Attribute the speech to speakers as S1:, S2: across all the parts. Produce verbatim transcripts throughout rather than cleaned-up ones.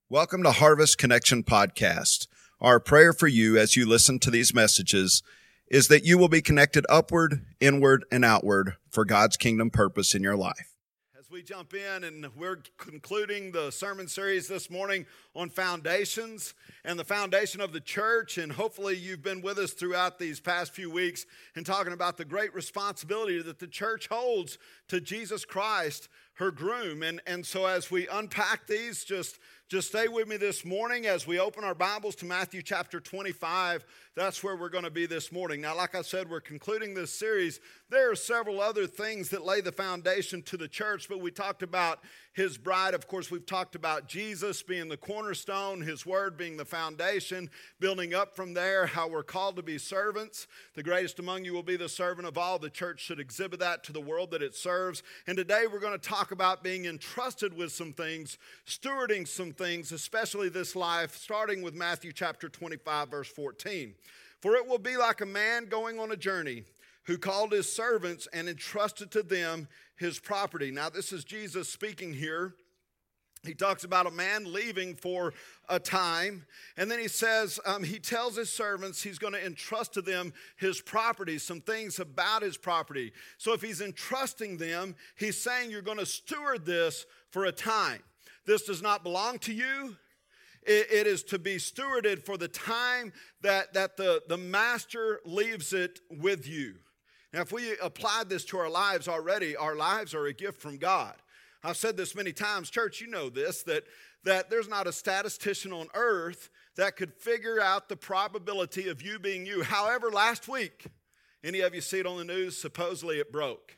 S1: Welcome to Harvest Connection Podcast. Our prayer for you as you listen to these messages is that you will be connected upward, inward, and outward for God's kingdom purpose in your life. As we jump in, and we're concluding the sermon series this morning on foundations and the foundation of the church, and hopefully you've been with us throughout these past few weeks and talking about the great responsibility that the church holds to Jesus Christ, her groom. And, and so as we unpack these, just Just stay with me this morning as we open our Bibles to Matthew chapter twenty-five. That's where we're going to be this morning. Now, like I said, we're concluding this series. There are several other things that lay the foundation to the church, but we talked about his bride. Of course, we've talked about Jesus being the cornerstone, his word being the foundation, building up from there, how we're called to be servants. The greatest among you will be the servant of all. The church should exhibit that to the world that it serves. And today we're going to talk about being entrusted with some things, stewarding some things, especially this life, starting with Matthew chapter twenty-five, verse fourteen. For it will be like a man going on a journey who called his servants and entrusted to them his property. Now, this is Jesus speaking here. He talks about a man leaving for a time, and then he says, um, he tells his servants he's going to entrust to them his property, some things about his property. So if he's entrusting them, he's saying you're going to steward this for a time. This does not belong to you. It, it is to be stewarded for the time that, that the, the master leaves it with you. Now, if we applied this to our lives already, our lives are a gift from God. I've said this many times, church, you know this, that, that there's not a statistician on earth that could figure out the probability of you being you. However, last week, any of you see it on the news, supposedly it broke.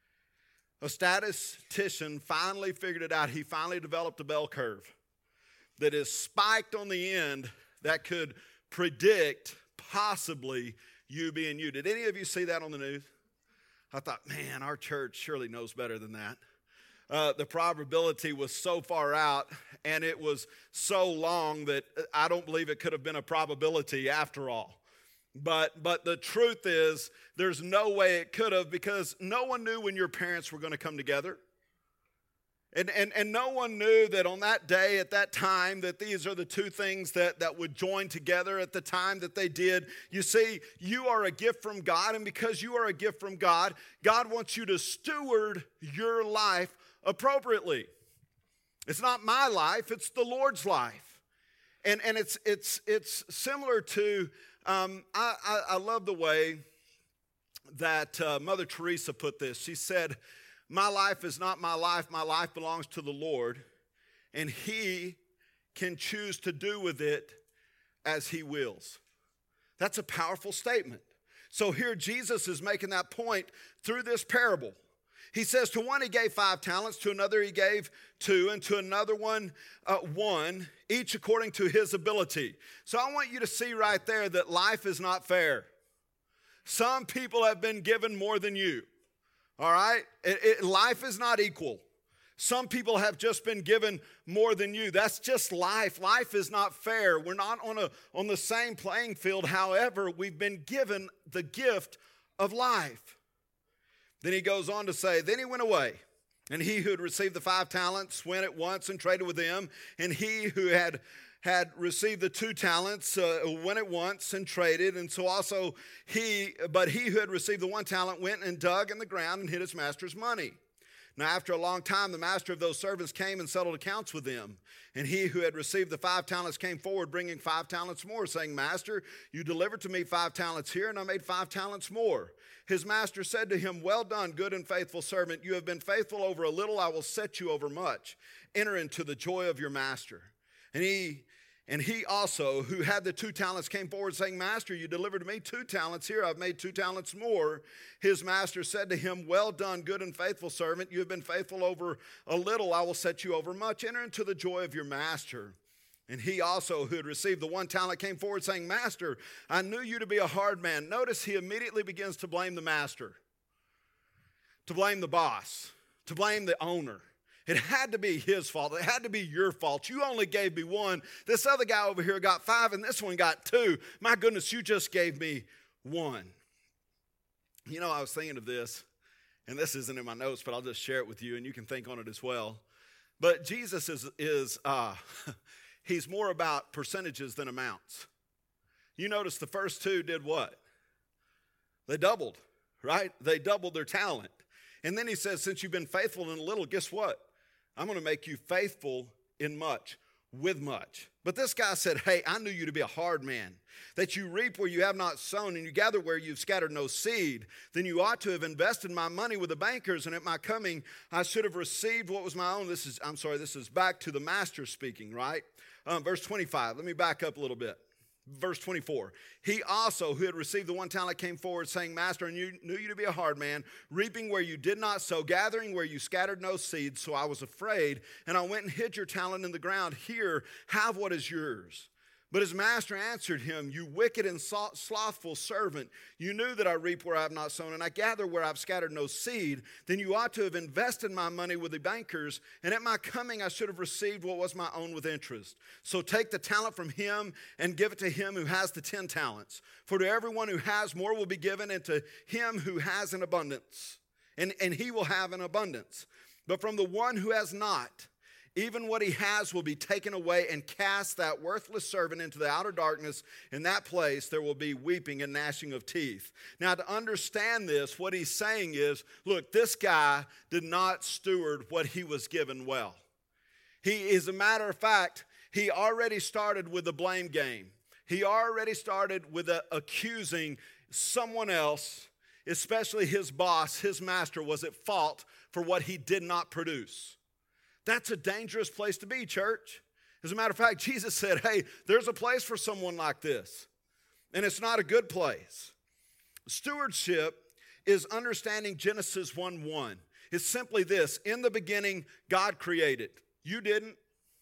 S1: A statistician finally figured it out. He finally developed a bell curve that is spiked on the end that could predict possibly you being you. Did any of you see that on the news? I thought, man, our church surely knows better than that. Uh, the probability was so far out, and it was so long that I don't believe it could have been a probability after all. But but the truth is, there's no way it could have, because no one knew when your parents were going to come together. And, and, and no one knew that on that day, at that time, that these are the two things that, that would join together at the time that they did. You see, you are a gift from God, and because you are a gift from God, God wants you to steward your life appropriately. It's not my life, it's the Lord's life. And, and it's, it's, it's similar to, um, I, I, I love the way that uh, Mother Teresa put this. She said, my life is not my life. My life belongs to the Lord, and he can choose to do with it as he wills. That's a powerful statement. So here Jesus is making that point through this parable. He says to one he gave five talents, to another he gave two, and to another one uh, one, each according to his ability. So I want you to see right there that life is not fair. Some people have been given more than you. All right? It, it, life is not equal. Some people have just been given more than you. That's just life. Life is not fair. We're not on, a, on the same playing field. However, we've been given the gift of life. Then he goes on to say, then he went away. And he who had received the five talents went at once and traded with them. And he who had had received the two talents, uh, went at once and traded. And so also he, but he who had received the one talent went and dug in the ground and hid his master's money. Now after a long time, the master of those servants came and settled accounts with them. And he who had received the five talents came forward, bringing five talents more, saying, Master, you delivered to me five talents here, and I made five talents more. His master said to him, well done, good and faithful servant. You have been faithful over a little, I will set you over much. Enter into the joy of your master. And he And he also, who had the two talents, came forward saying, Master, you delivered to me two talents. Here, I've made two talents more. His master said to him, well done, good and faithful servant. You have been faithful over a little. I will set you over much. Enter into the joy of your master. And he also, who had received the one talent, came forward saying, Master, I knew you to be a hard man. Notice he immediately begins to blame the master, to blame the boss, to blame the owner. It had to be his fault. It had to be your fault. You only gave me one. This other guy over here got five, and this one got two. My goodness, you just gave me one. You know, I was thinking of this, and this isn't in my notes, but I'll just share it with you, and you can think on it as well. But Jesus is is uh, he's more about percentages than amounts. You notice the first two did what? They doubled, right? They doubled their talent. And then he says, since you've been faithful in a little, guess what? I'm going to make you faithful in much, with much. But this guy said, hey, I knew you to be a hard man, that you reap where you have not sown, and you gather where you've scattered no seed. Then you ought to have invested my money with the bankers, and at my coming I should have received what was my own. This is, I'm sorry, this is back to the master speaking, right? Um, verse twenty-five, let me back up a little bit. Verse twenty-four, he also, who had received the one talent, came forward, saying, Master, I knew, knew you to be a hard man, reaping where you did not sow, gathering where you scattered no seed. So I was afraid, and I went and hid your talent in the ground. Here, have what is yours. But his master answered him, you wicked and slothful servant, you knew that I reap where I have not sown, and I gather where I have scattered no seed. Then you ought to have invested my money with the bankers, and at my coming I should have received what was my own with interest. So take the talent from him and give it to him who has the ten talents. For to everyone who has more will be given, and to him who has an abundance, and, and he will have an abundance. But from the one who has not, even what he has will be taken away, and cast that worthless servant into the outer darkness. In that place there will be weeping and gnashing of teeth. Now, to understand this, what he's saying is, look, this guy did not steward what he was given well. He, as a matter of fact, he already started with the blame game. He already started with a, accusing someone else, especially his boss, his master, was at fault for what he did not produce. That's a dangerous place to be, church. As a matter of fact, Jesus said, hey, there's a place for someone like this, and it's not a good place. Stewardship is understanding Genesis one one. It's simply this: in the beginning, God created. You didn't,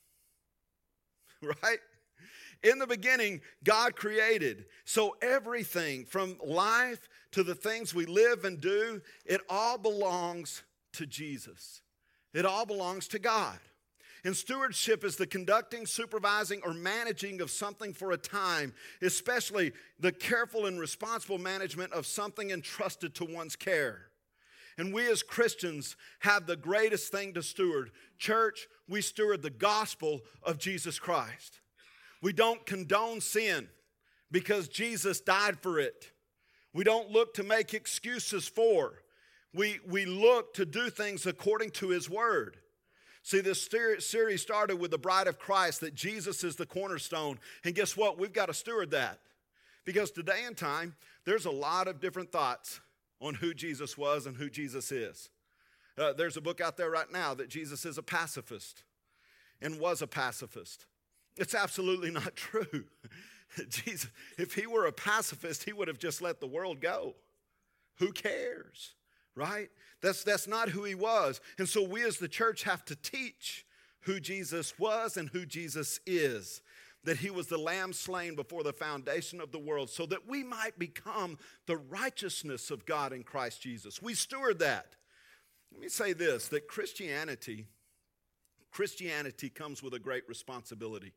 S1: right? In the beginning, God created. So everything from life to the things we live and do, it all belongs to Jesus. It all belongs to God. And stewardship is the conducting, supervising, or managing of something for a time, especially the careful and responsible management of something entrusted to one's care. And we as Christians have the greatest thing to steward. Church, we steward the gospel of Jesus Christ. We don't condone sin because Jesus died for it. We don't look to make excuses for. We, we look to do things according to his word. See, this series started with the bride of Christ, that Jesus is the cornerstone. And guess what? We've got to steward that. Because today and time, there's a lot of different thoughts on who Jesus was and who Jesus is. Uh, there's a book out there right now that Jesus is a pacifist and was a pacifist. It's absolutely not true. Jesus, if he were a pacifist, he would have just let the world go. Who cares? Right? That's, that's not who he was. And so we as the church have to teach who Jesus was and who Jesus is. That he was the lamb slain before the foundation of the world, so that we might become the righteousness of God in Christ Jesus. We steward that. Let me say this, that Christianity, Christianity comes with a great responsibility.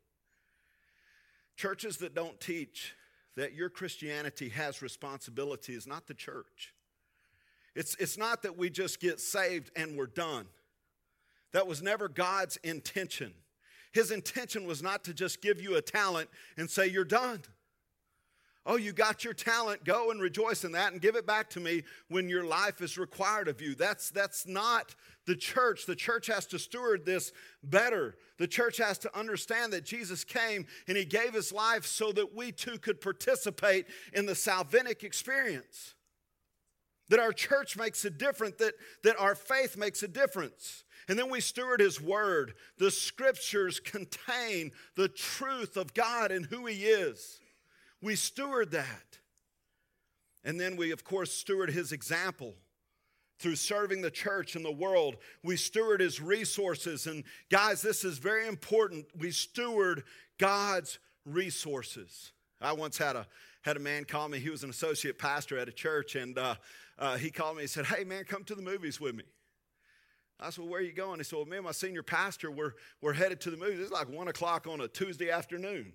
S1: Churches that don't teach that your Christianity has responsibility is not the church. It's, it's not that we just get saved and we're done. That was never God's intention. His intention was not to just give you a talent and say you're done. Oh, you got your talent, go and rejoice in that and give it back to me when your life is required of you. That's, that's not the church. The church has to steward this better. The church has to understand that Jesus came and he gave his life so that we too could participate in the salvific experience. That our church makes a difference, that, that our faith makes a difference. And then we steward his word. The scriptures contain the truth of God and who he is. We steward that. And then we, of course, steward his example through serving the church and the world. We steward his resources. And guys, this is very important. We steward God's resources. I once had a had a man call me. He was an associate pastor at a church, and uh, uh, he called me and said, hey, man, come to the movies with me. I said, well, where are you going? He said, well, me and my senior pastor, we're, we're headed to the movies. It's like one o'clock on a Tuesday afternoon.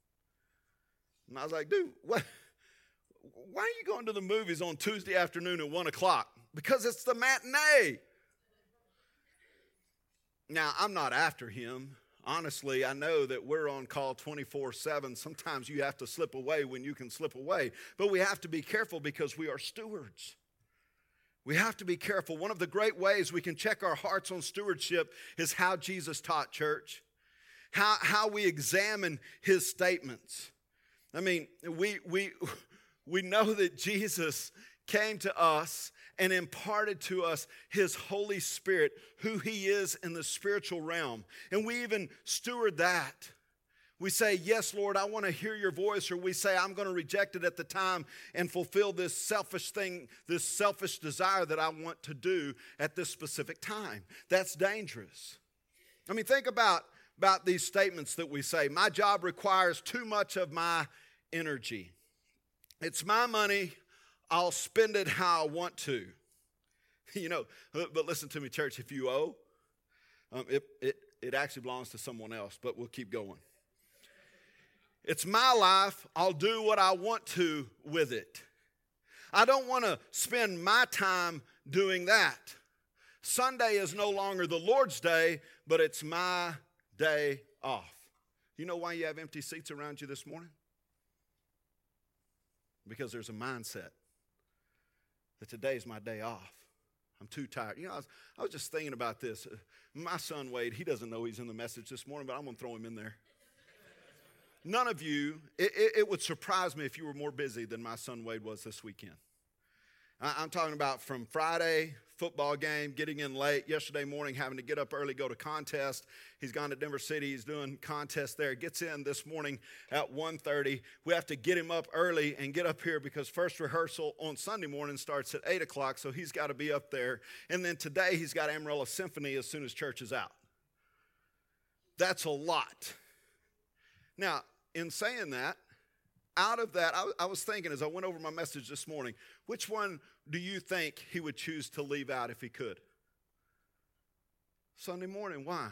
S1: And I was like, dude, what? Why are you going to the movies on Tuesday afternoon at one o'clock? Because it's the matinee. Now, I'm not after him. honestly, I know that we're on call twenty-four seven. Sometimes you have to slip away when you can slip away. But we have to be careful because we are stewards. We have to be careful. One of the great ways we can check our hearts on stewardship is how Jesus taught, church. How, how we examine his statements. I mean, we, we, we know that Jesus came to us and imparted to us his Holy Spirit, who he is in the spiritual realm. And we even steward that. We say, yes, Lord, I want to hear your voice, or we say, I'm going to reject it at the time and fulfill this selfish thing, this selfish desire that I want to do at this specific time. That's dangerous. I mean, think about, about these statements that we say. My job requires too much of my energy. It's my money. I'll spend it how I want to. You know, but listen to me, church, if you owe, um, it, it, it actually belongs to someone else, but we'll keep going. It's my life. I'll do what I want to with it. I don't want to spend my time doing that. Sunday is no longer the Lord's day, but it's my day off. You know why you have empty seats around you this morning? Because there's a mindset that today's my day off. I'm too tired. You know, I was, I was just thinking about this. My son Wade, he doesn't know he's in the message this morning, but I'm going to throw him in there. None of you, it, it, it would surprise me if you were more busy than my son Wade was this weekend. I, I'm talking about from Friday, football game, getting in late, yesterday morning having to get up early, go to contest. He's gone to Denver City. He's doing contest there. Gets in this morning at one thirty. We have to get him up early and get up here because first rehearsal on Sunday morning starts at eight o'clock, so he's got to be up there. And then today he's got Amarillo Symphony as soon as church is out. That's a lot. Now, in saying that, out of that, I, I was thinking as I went over my message this morning, which one do you think he would choose to leave out if he could? Sunday morning. Why?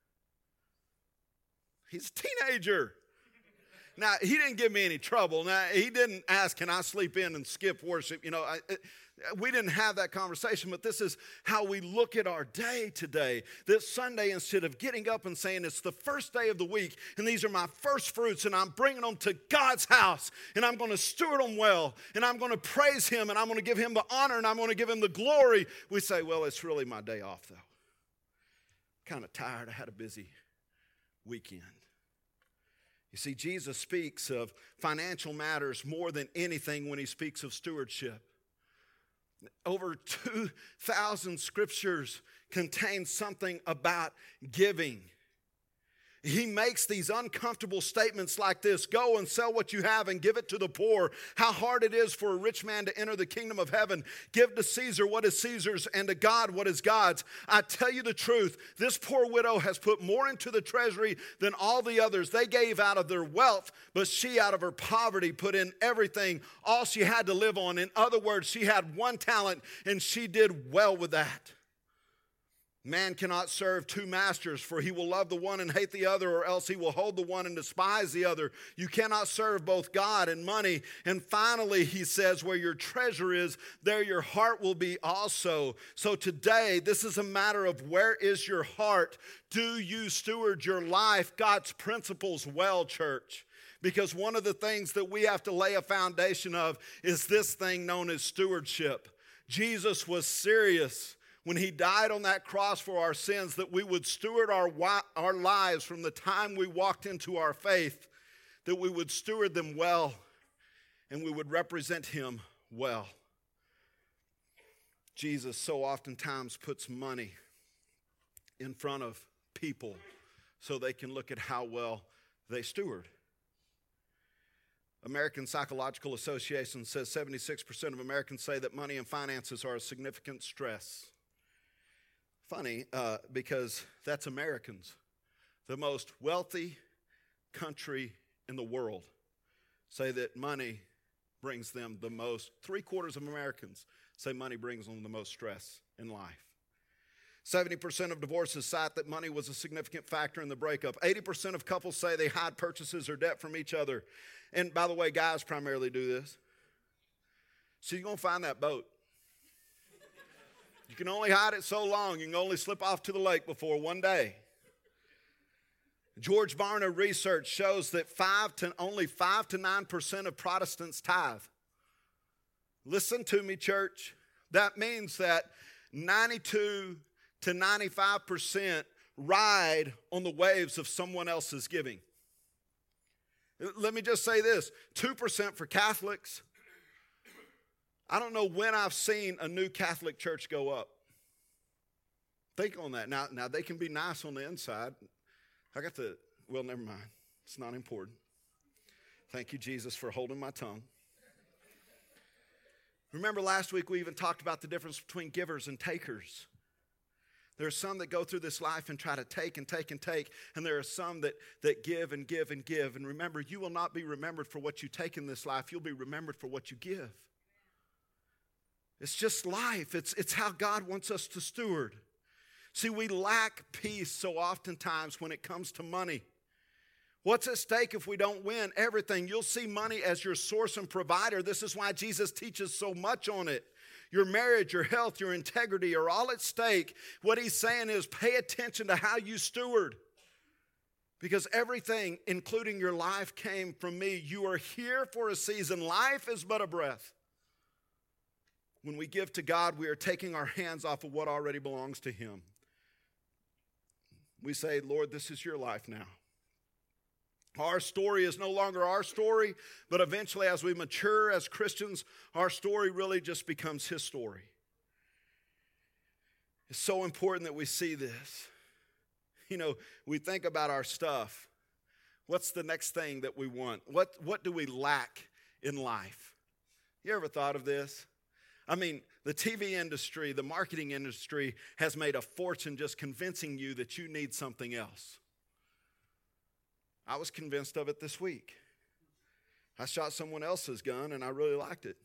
S1: He's a teenager. Now, he didn't give me any trouble. Now, he didn't ask, can I sleep in and skip worship? You know, I, it, we didn't have that conversation, but this is how we look at our day today. This Sunday, instead of getting up and saying it's the first day of the week, and these are my first fruits, and I'm bringing them to God's house, and I'm going to steward them well, and I'm going to praise him, and I'm going to give him the honor, and I'm going to give him the glory. We say, well, it's really my day off, though. Kind of tired. I had a busy weekend. You see, Jesus speaks of financial matters more than anything when he speaks of stewardship. Over two thousand scriptures contain something about giving. He makes these uncomfortable statements like this: go and sell what you have and give it to the poor. How hard it is for a rich man to enter the kingdom of heaven. Give to Caesar what is Caesar's and to God what is God's. I tell you the truth, this poor widow has put more into the treasury than all the others. They gave out of their wealth, but she out of her poverty put in everything, all she had to live on. In other words, she had one talent and she did well with that. Man cannot serve two masters, for he will love the one and hate the other, or else he will hold the one and despise the other. You cannot serve both God and money. And finally, he says, where your treasure is, there your heart will be also. So today, this is a matter of where is your heart? Do you steward your life, God's principles well, church? Because one of the things that we have to lay a foundation of is this thing known as stewardship. Jesus was serious when he died on that cross for our sins, that we would steward our, our lives from the time we walked into our faith, that we would steward them well, and we would represent him well. Jesus so oftentimes puts money in front of people so they can look at how well they steward. American Psychological Association says seventy-six percent of Americans say that money and finances are a significant stress. Funny, uh, because that's Americans. The most wealthy country in the world say that money brings them the most. Three quarters of Americans say money brings them the most stress in life. seventy percent of divorces cite that money was a significant factor in the breakup. eighty percent of couples say they hide purchases or debt from each other. And by the way, guys primarily do this. So you're going to find that boat. You can only hide it so long. You can only slip off to the lake before one day. George Barna research shows that five to only five to nine percent of Protestants tithe. Listen to me, church. That means that ninety-two to ninety-five percent ride on the waves of someone else's giving. Let me just say this, two percent for Catholics. I don't know when I've seen a new Catholic church go up. Think on that. Now, now they can be nice on the inside. I got the, well, never mind. It's not important. Thank you, Jesus, for holding my tongue. Remember last week we even talked about the difference between givers and takers. There are some that go through this life and try to take and take and take, and there are some that, that give and give and give. And remember, you will not be remembered for what you take in this life. You'll be remembered for what you give. It's just life. It's, it's how God wants us to steward. See, we lack peace so oftentimes when it comes to money. What's at stake if we don't win? Everything. You'll see money as your source and provider. This is why Jesus teaches so much on it. Your marriage, your health, your integrity are all at stake. What he's saying is pay attention to how you steward. Because everything, including your life, came from me. You are here for a season. Life is but a breath. When we give to God, we are taking our hands off of what already belongs to him. We say, Lord, this is your life now. Our story is no longer our story, but eventually as we mature as Christians, our story really just becomes his story. It's so important that we see this. You know, we think about our stuff. What's the next thing that we want? What, what do we lack in life? You ever thought of this? I mean, the T V industry, the marketing industry has made a fortune just convincing you that you need something else. I was convinced of it this week. I shot someone else's gun and I really liked it.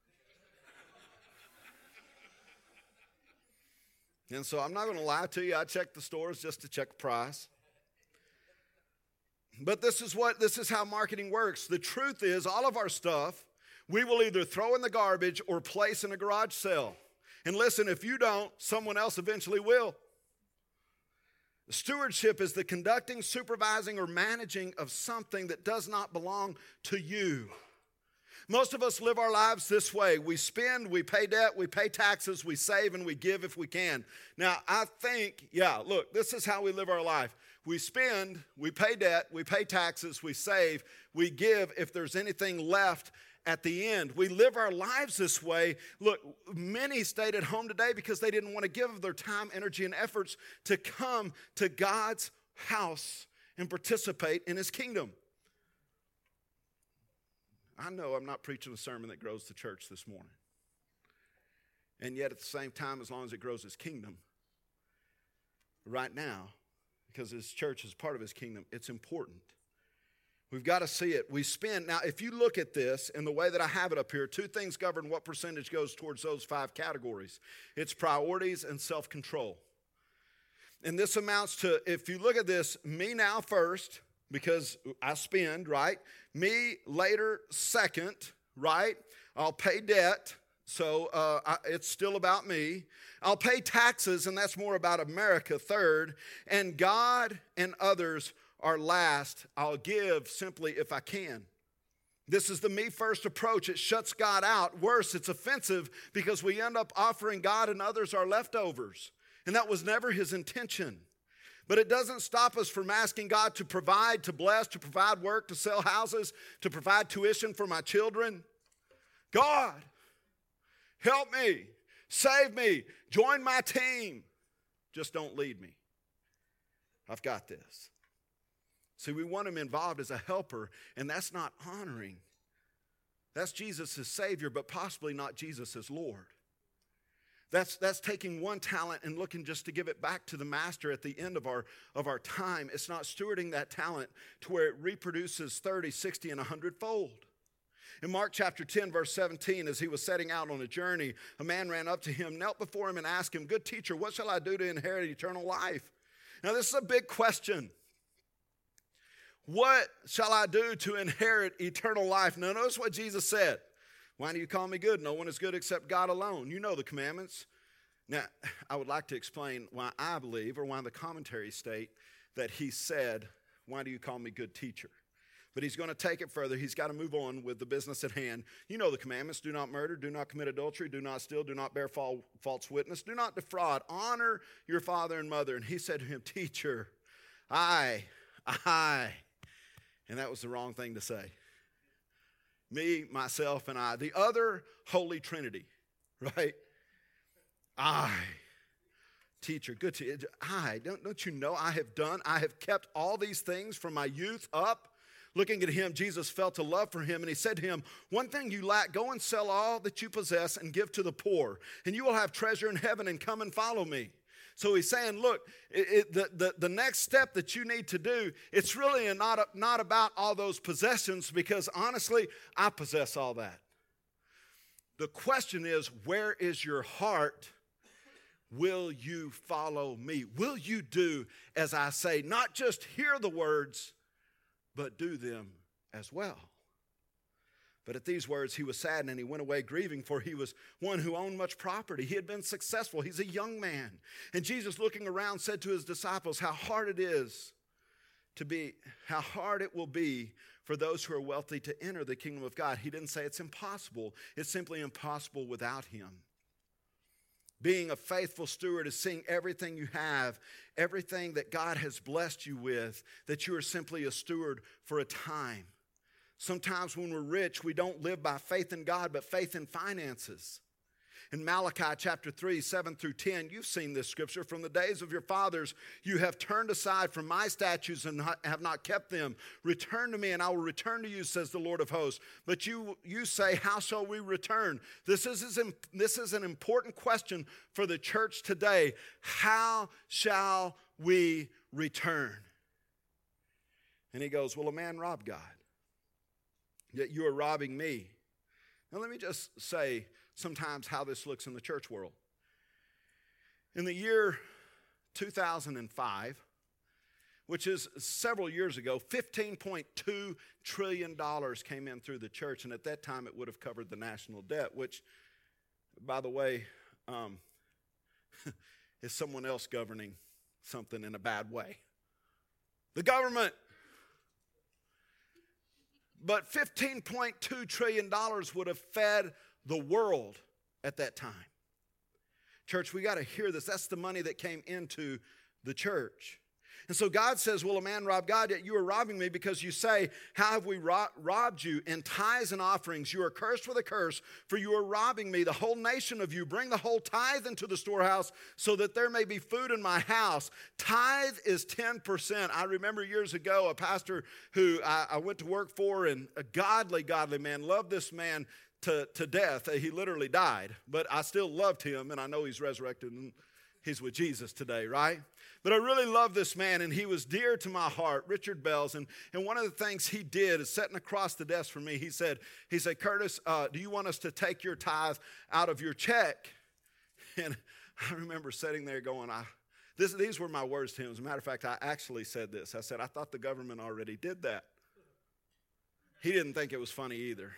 S1: And so I'm not going to lie to you. I checked the stores just to check the price. But this is what, this is how marketing works. The truth is all of our stuff we will either throw in the garbage or place in a garage sale. And listen, if you don't, someone else eventually will. Stewardship is the conducting, supervising, or managing of something that does not belong to you. Most of us live our lives this way. We spend, we pay debt, we pay taxes, we save, and we give if we can. Now, I think, yeah, look, this is how we live our life. We spend, we pay debt, we pay taxes, we save, we give if there's anything left at the end. We live our lives this way. Look, many stayed at home today because they didn't want to give their time, energy, and efforts to come to God's house and participate in his kingdom. I know I'm not preaching a sermon that grows the church this morning. And yet at the same time, as long as it grows his kingdom, right now, because his church is part of his kingdom, it's important. We've got to see it. We spend, now if you look at this in the way that I have it up here, two things govern what percentage goes towards those five categories. It's priorities and self-control. And this amounts to, if you look at this, me now first, because I spend, right? Me later second, right? I'll pay debt, so uh, I, it's still about me. I'll pay taxes, and that's more about America, third. And God and others are last. I'll give simply if I can. This is the me first approach. It shuts God out. Worse, it's offensive because we end up offering God and others our leftovers. And that was never his intention. But it doesn't stop us from asking God to provide, to bless, to provide work, to sell houses, to provide tuition for my children. God, help me, save me, join my team. Just don't lead me. I've got this. See, we want him involved as a helper, and that's not honoring. That's Jesus as Savior, but possibly not Jesus as Lord. That's, that's taking one talent and looking just to give it back to the master at the end of our, of our time. It's not stewarding that talent to where it reproduces thirty, sixty, and one hundred fold. In Mark chapter ten, verse seventeen, as he was setting out on a journey, a man ran up to him, knelt before him, and asked him, "Good teacher, what shall I do to inherit eternal life?" Now, this is a big question. What shall I do to inherit eternal life? Now, notice what Jesus said. Why do you call me good? No one is good except God alone. You know the commandments. Now, I would like to explain why I believe, or why the commentaries state that he said, why do you call me good teacher? But he's going to take it further. He's got to move on with the business at hand. You know the commandments. Do not murder. Do not commit adultery. Do not steal. Do not bear false witness. Do not defraud. Honor your father and mother. And he said to him, teacher, I, I. And that was the wrong thing to say. Me, myself, and I. The other Holy Trinity, right? I. Teacher, good to I. Don't, don't you know I have done, I have kept all these things from my youth up? Looking at him, Jesus felt a love for him, and he said to him, one thing you lack, go and sell all that you possess and give to the poor, and you will have treasure in heaven, and come and follow me. So he's saying, look, it, it, the, the, the next step that you need to do, it's really not, not about all those possessions, because honestly, I possess all that. The question is, where is your heart? Will you follow me? Will you do as I say? Not just hear the words, but do them as well. But at these words, he was saddened, and he went away grieving, for he was one who owned much property. He had been successful. He's a young man. And Jesus, looking around, said to his disciples, how hard it is to be, how hard it will be for those who are wealthy to enter the kingdom of God. He didn't say it's impossible. It's simply impossible without him. Being a faithful steward is seeing everything you have, everything that God has blessed you with, that you are simply a steward for a time. Sometimes when we're rich, we don't live by faith in God, but faith in finances. In Malachi chapter three, seven through ten, you've seen this scripture. From the days of your fathers, you have turned aside from my statutes and have not kept them. Return to me, and I will return to you, says the Lord of hosts. But you, you say, how shall we return? This is, this is an important question for the church today. How shall we return? And he goes, well, a man robbed God, yet you are robbing me. Now, let me just say sometimes how this looks in the church world. In the year two thousand five, which is several years ago, fifteen point two trillion dollars came in through the church, and at that time it would have covered the national debt, which, by the way, um, is someone else governing something in a bad way. The government. But fifteen point two trillion dollars would have fed the world at that time. Church, we got to hear this. That's the money that came into the church. And so God says, will a man rob God? Yet you are robbing me, because you say, how have we ro- robbed you? In tithes and offerings, you are cursed with a curse, for you are robbing me, the whole nation of you. Bring the whole tithe into the storehouse, so that there may be food in my house. Tithe is ten percent. I remember years ago, a pastor who I, I went to work for, and a godly, godly man, loved this man to, to death. He literally died, but I still loved him, and I know he's resurrected, and he's with Jesus today, right? But I really love this man, and he was dear to my heart, Richard Bells. And, and one of the things he did is sitting across the desk from me, he said, he said, Curtis, uh, do you want us to take your tithe out of your check? And I remember sitting there going, I, this, these were my words to him. As a matter of fact, I actually said this. I said, I thought the government already did that. He didn't think it was funny either.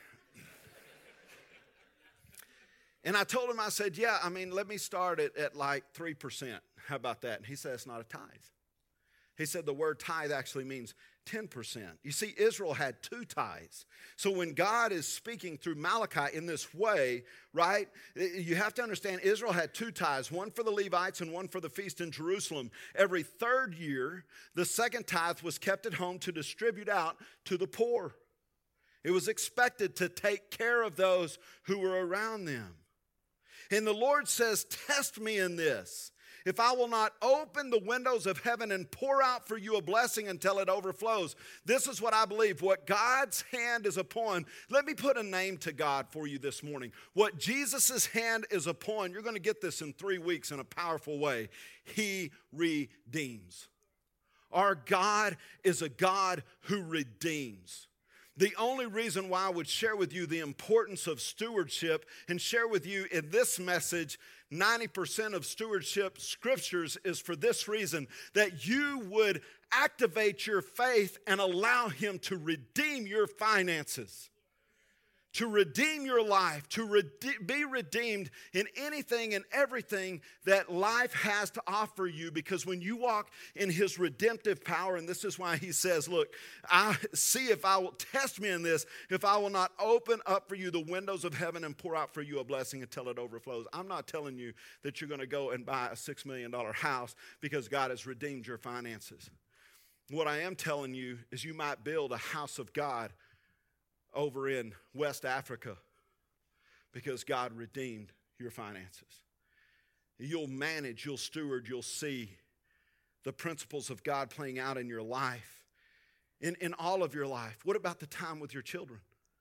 S1: And I told him, I said, yeah, I mean, let me start it at like three percent. How about that? And he said, it's not a tithe. He said the word tithe actually means ten percent. You see, Israel had two tithes. So when God is speaking through Malachi in this way, right, you have to understand Israel had two tithes, one for the Levites and one for the feast in Jerusalem. Every third year, the second tithe was kept at home to distribute out to the poor. It was expected to take care of those who were around them. And the Lord says, test me in this. If I will not open the windows of heaven and pour out for you a blessing until it overflows. This is what I believe. What God's hand is upon. Let me put a name to God for you this morning. What Jesus' hand is upon, you're going to get this in three weeks in a powerful way. He redeems. Our God is a God who redeems. The only reason why I would share with you the importance of stewardship and share with you in this message ninety percent of stewardship scriptures is for this reason, that you would activate your faith and allow him to redeem your finances. to redeem your life, to rede- be redeemed in anything and everything that life has to offer you. Because when you walk in his redemptive power, and this is why he says, look, I see if I will, test me in this, if I will not open up for you the windows of heaven and pour out for you a blessing until it overflows. I'm not telling you that you're going to go and buy a six million dollars house because God has redeemed your finances. What I am telling you is you might build a house of God over in West Africa because God redeemed your finances. You'll manage, you'll steward, you'll see the principles of God playing out in your life, in, in all of your life. What about the time with your children?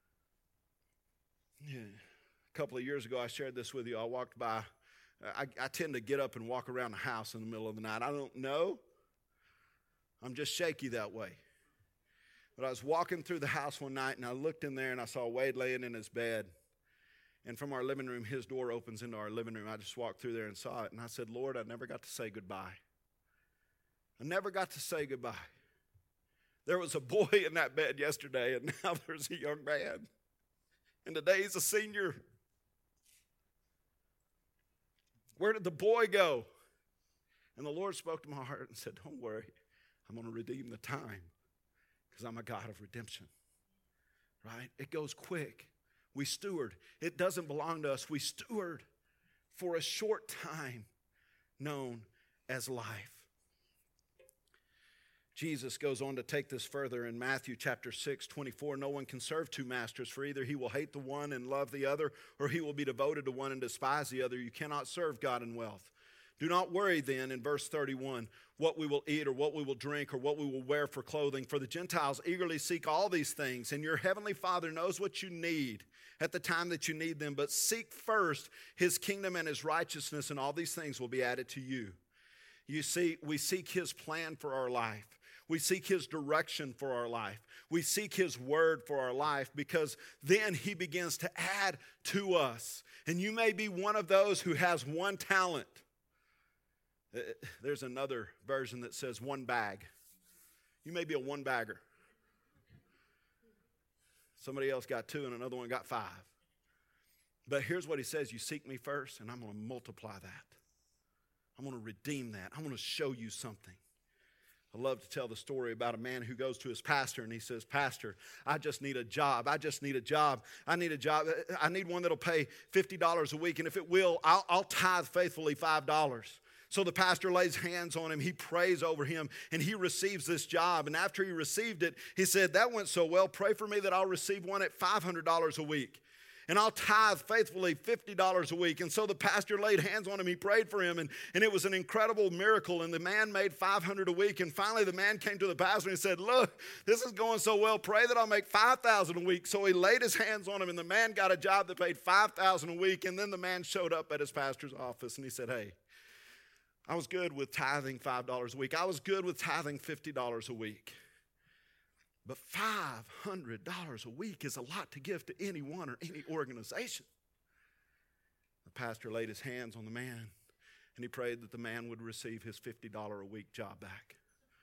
S1: Yeah. A couple of years ago, I shared this with you. I walked by. I, I tend to get up and walk around the house in the middle of the night. I don't know. I'm just shaky that way. But I was walking through the house one night, and I looked in there, and I saw Wade laying in his bed. And from our living room, his door opens into our living room. I just walked through there and saw it, and I said, Lord, I never got to say goodbye. I never got to say goodbye. There was a boy in that bed yesterday, and now there's a young man. And today he's a senior. Where did the boy go? And the Lord spoke to my heart and said, don't worry, I'm going to redeem the time. Because I'm a God of redemption, right? It goes quick. We steward. It doesn't belong to us. We steward for a short time known as life. Jesus goes on to take this further in Matthew chapter six, twenty-four. No one can serve two masters, for either he will hate the one and love the other, or he will be devoted to one and despise the other. You cannot serve God and wealth. Do not worry then, in verse thirty-one, what we will eat or what we will drink or what we will wear for clothing. For the Gentiles eagerly seek all these things, and your heavenly Father knows what you need at the time that you need them. But seek first his kingdom and his righteousness, and all these things will be added to you. You see, we seek his plan for our life. We seek his direction for our life. We seek his word for our life, because then he begins to add to us. And you may be one of those who has one talent. There's another version that says one bag. You may be a one bagger. Somebody else got two and another one got five. But here's what he says: you seek me first, and I'm going to multiply that. I'm going to redeem that. I'm going to show you something. I love to tell the story about a man who goes to his pastor and he says, Pastor, I just need a job. I just need a job. I need a job. I need one that'll pay fifty dollars a week. And if it will, I'll, I'll tithe faithfully five dollars. So the pastor lays hands on him. He prays over him, and he receives this job. And after he received it, he said, that went so well. Pray for me that I'll receive one at five hundred dollars a week. And I'll tithe faithfully fifty dollars a week. And so the pastor laid hands on him. He prayed for him. And, and it was an incredible miracle. And the man made five hundred dollars a week. And finally the man came to the pastor and said, look, this is going so well. Pray that I'll make five thousand dollars a week. So he laid his hands on him. And the man got a job that paid five thousand dollars a week. And then the man showed up at his pastor's office. And he said, hey, I was good with tithing five dollars a week. I was good with tithing fifty dollars a week. But five hundred dollars a week is a lot to give to anyone or any organization. The pastor laid his hands on the man, and he prayed that the man would receive his fifty dollars a week job back.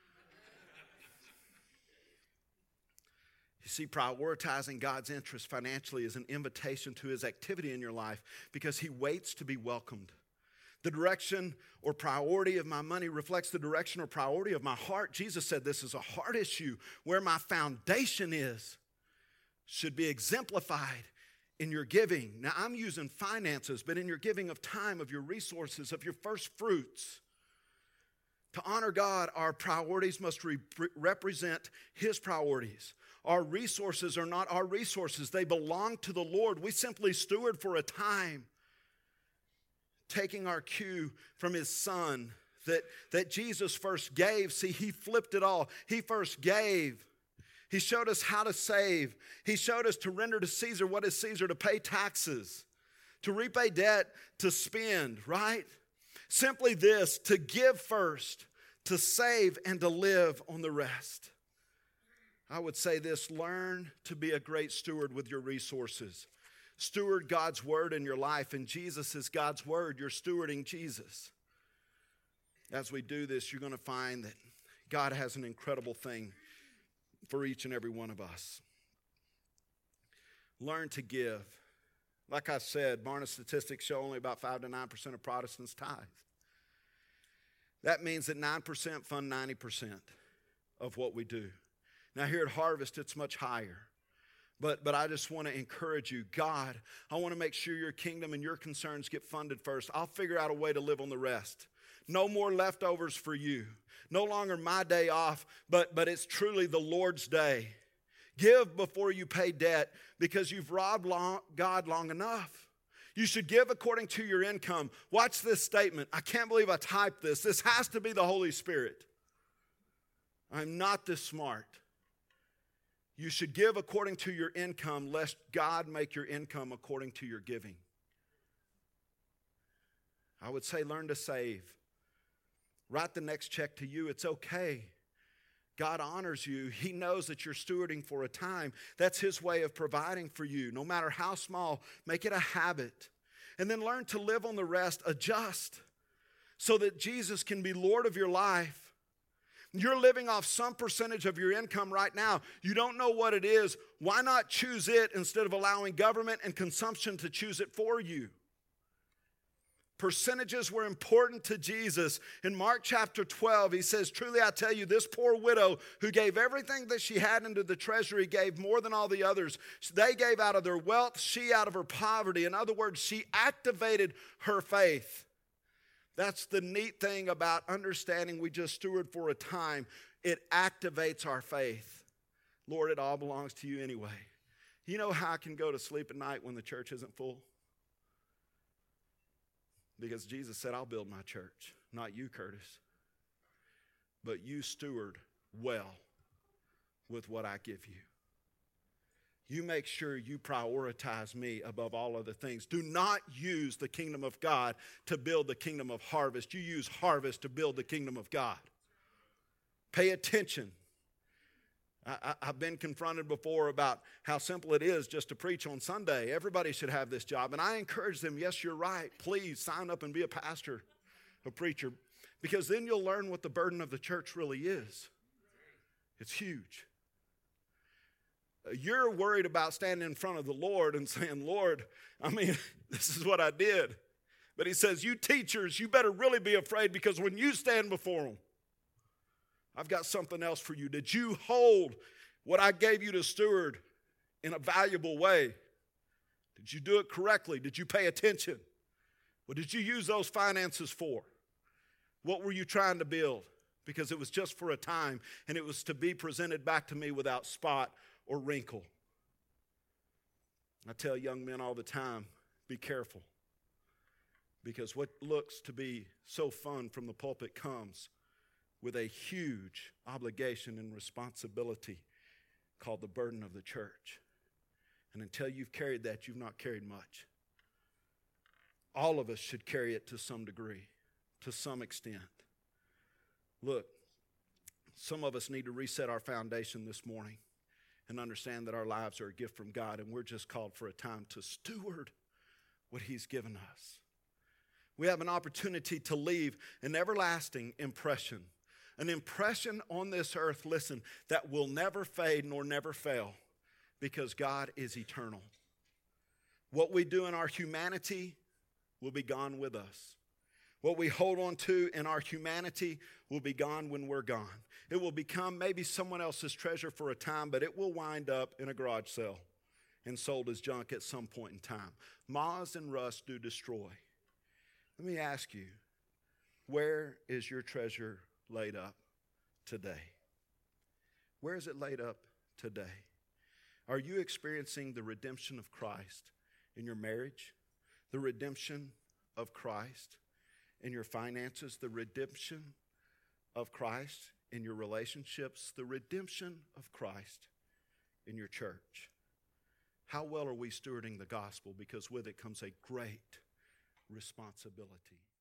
S1: You see, prioritizing God's interest financially is an invitation to his activity in your life, because he waits to be welcomed. The direction or priority of my money reflects the direction or priority of my heart. Jesus said this is a heart issue. Where my foundation is should be exemplified in your giving. Now, I'm using finances, but in your giving of time, of your resources, of your first fruits. To honor God, our priorities must re- represent his priorities. Our resources are not our resources. They belong to the Lord. We simply steward for a time, taking our cue from his son that, that Jesus first gave. See, he flipped it all. He first gave. He showed us how to save. He showed us to render to Caesar what is Caesar, to pay taxes, to repay debt, to spend, right? Simply this, to give first, to save, and to live on the rest. I would say this: learn to be a great steward with your resources. Steward God's word in your life, and Jesus is God's word. You're stewarding Jesus. As we do this, you're going to find that God has an incredible thing for each and every one of us. Learn to give. Like I said, Barna statistics show only about five to nine percent of Protestants tithe. That means that nine percent fund ninety percent of what we do. Now here at Harvest, it's much higher. But, but I just want to encourage you, God, I want to make sure your kingdom and your concerns get funded first. I'll figure out a way to live on the rest. No more leftovers for you. No longer my day off, but, but it's truly the Lord's day. Give before you pay debt because you've robbed long, God long enough. You should give according to your income. Watch this statement. I can't believe I typed this. This has to be the Holy Spirit. I'm not this smart. You should give according to your income, lest God make your income according to your giving. I would say learn to save. Write the next check to you. It's okay. God honors you. He knows that you're stewarding for a time. That's His way of providing for you. No matter how small, make it a habit. And then learn to live on the rest. Adjust so that Jesus can be Lord of your life. You're living off some percentage of your income right now. You don't know what it is. Why not choose it instead of allowing government and consumption to choose it for you? Percentages were important to Jesus. In Mark chapter twelve, He says, truly I tell you, this poor widow who gave everything that she had into the treasury gave more than all the others. They gave out of their wealth, she out of her poverty. In other words, she activated her faith. That's the neat thing about understanding we just steward for a time. It activates our faith. Lord, it all belongs to you anyway. You know how I can go to sleep at night when the church isn't full? Because Jesus said, I'll build my church. Not you, Curtis. But you steward well with what I give you. You make sure you prioritize me above all other things. Do not use the kingdom of God to build the kingdom of Harvest. You use Harvest to build the kingdom of God. Pay attention. I, I, I've been confronted before about how simple it is just to preach on Sunday. Everybody should have this job. And I encourage them, yes, you're right. Please sign up and be a pastor, a preacher. Because then you'll learn what the burden of the church really is. It's huge. You're worried about standing in front of the Lord and saying, Lord, I mean, this is what I did. But He says, you teachers, you better really be afraid because when you stand before them, I've got something else for you. Did you hold what I gave you to steward in a valuable way? Did you do it correctly? Did you pay attention? What did you use those finances for? What were you trying to build? Because it was just for a time, and it was to be presented back to me without spot or wrinkle. I tell young men all the time, be careful. Because what looks to be so fun from the pulpit comes with a huge obligation and responsibility called the burden of the church. And until you've carried that, you've not carried much. All of us should carry it to some degree, to some extent. Look, some of us need to reset our foundation this morning and understand that our lives are a gift from God, and we're just called for a time to steward what He's given us. We have an opportunity to leave an everlasting impression, an impression on this earth, listen, that will never fade nor never fail because God is eternal. What we do in our humanity will be gone with us. What we hold on to in our humanity will be gone when we're gone. It will become maybe someone else's treasure for a time, but it will wind up in a garage sale and sold as junk at some point in time. Moths and rust do destroy. Let me ask you, where is your treasure laid up today? Where is it laid up today? Are you experiencing the redemption of Christ in your marriage? The redemption of Christ in your finances? The redemption of Christ in your relationships? The redemption of Christ in your church? How well are we stewarding the gospel? Because with it comes a great responsibility.